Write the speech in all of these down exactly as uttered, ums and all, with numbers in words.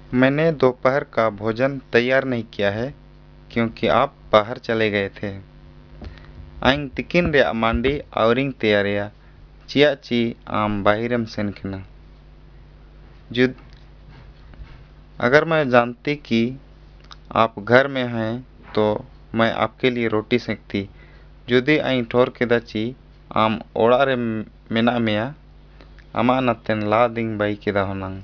मैंने दोपहर का भोजन तैयार नहीं किया है क्योंकि आप बाहर चले गए थे। आइंग तिकिन रे मांडी आवरिंग तैयारिया चिया ची आम बाहिरम सेन किना। जुद अगर मैं जानती कि आप घर में हैं तो मैं आपके लिए रोटी सेकती। जुदी आइंग ठोर केदा ची आम ओड़ा रे मेना मेया अमा नतेन ला दिंग बाई केदा होनांग।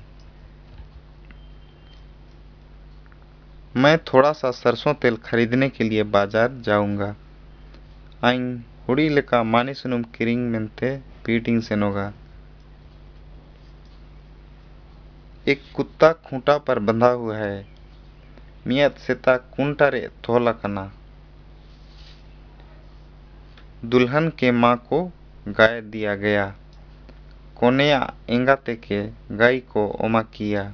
मैं थोड़ा सा सरसों तेल खरीदने के लिए बाजार जाऊंगा। आइंग हुड़ी लेका मानी सुनुम किरिंग मेंते पीटिंग सेनोगा। एक कुत्ता खूंटा पर बंधा हुआ है। मियत सेता कुंटा रे थोला कना। दुल्हन के माँ को गाय दिया गया। कोनेया एंगाते के गाय को ओमा किया।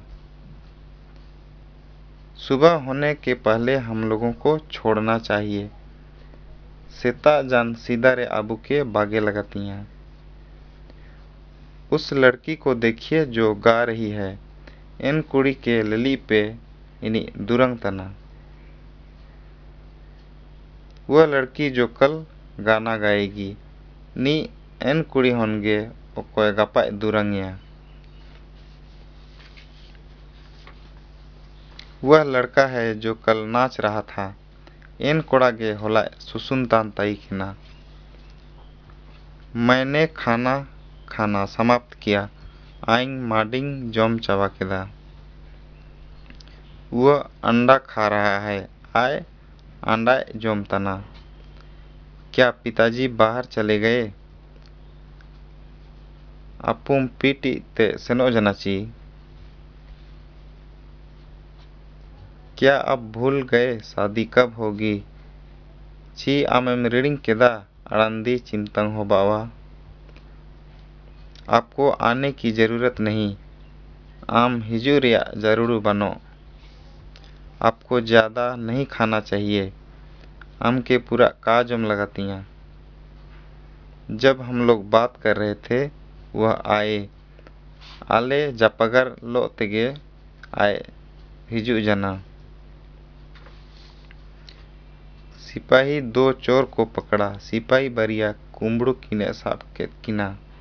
सुबह होने के पहले हम लोगों को छोड़ना चाहिए। सेता जान सीधा रे आबू के बागे लगाती हैं। उस लड़की को देखिए जो गा रही है। इन कुड़ी के लली पे इनी दुरंग तना। वह लड़की जो कल गाना गाएगी नी एन कुड़ी होनगे ओकोय गपाय दुरंगिया। वह लड़का है जो कल नाच रहा था। इन कोड़ा गे होला सुसुनतान ताई खिना। मैंने खाना खाना समाप्त किया। आइंग माडिंग जोम चावा केदा। वह अंडा खा रहा है। आय अंडा जोम तना। क्या पिताजी बाहर चले गए? अपुम पीटी ते सेनो जनाची। क्या अब भूल गए शादी कब होगी? ची आमेम रीडिंग केदा अड़ंदी चिंतंग हो बावा। आपको आने की ज़रूरत नहीं। आम हिजुरिया ज़रूर बनो। आपको ज़्यादा नहीं खाना चाहिए। आम के पूरा काजम लगातियाँ। जब हम लोग बात कर रहे थे वह आए। आले जपगर लो तेगे आए हिजू जना। सिपाही दो चोर को पकड़ा। सिपाही बरिया कुंबड़ू किने साप के किना।